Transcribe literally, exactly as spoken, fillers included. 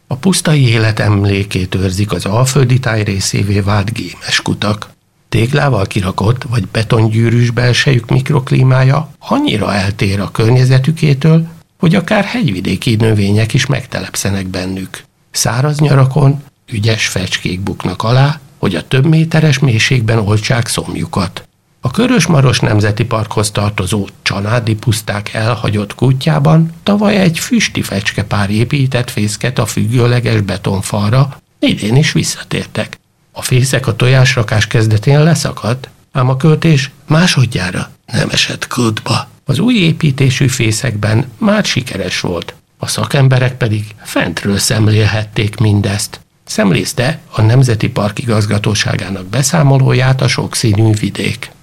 A pusztai élet emlékét őrzik az alföldi táj részévé vált gémes kutak. Téglával kirakott vagy betongyűrűs belsejük mikroklímája annyira eltér a környezetükétől, hogy akár hegyvidéki növények is megtelepszenek bennük. Száraz nyarakon ügyes fecskék buknak alá, hogy a több méteres mélységben oltsák szomjukat. A Körös-Maros Nemzeti Parkhoz tartozó Csanádi puszták elhagyott kútjában tavaly egy füsti fecskepár épített fészket a függőleges betonfalra, idén is visszatértek. A fészek a tojásrakás kezdetén leszakadt, ám a költés másodjára nem esett kútba. Az új építésű fészekben már sikeres volt, a szakemberek pedig fentről szemlélhették mindezt. Szemlézte a Nemzeti Park igazgatóságának beszámolóját a sokszínű vidék.